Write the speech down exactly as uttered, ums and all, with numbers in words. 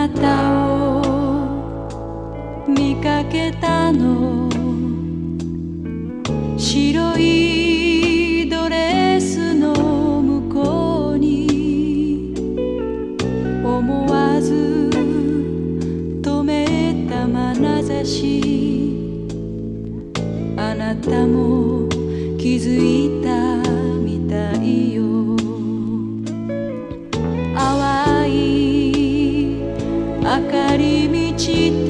たを見かけたの。白いドレスの向こうに思わず止めた眼差し、あなたも気づいたみたいよ。淡い明かり満ちて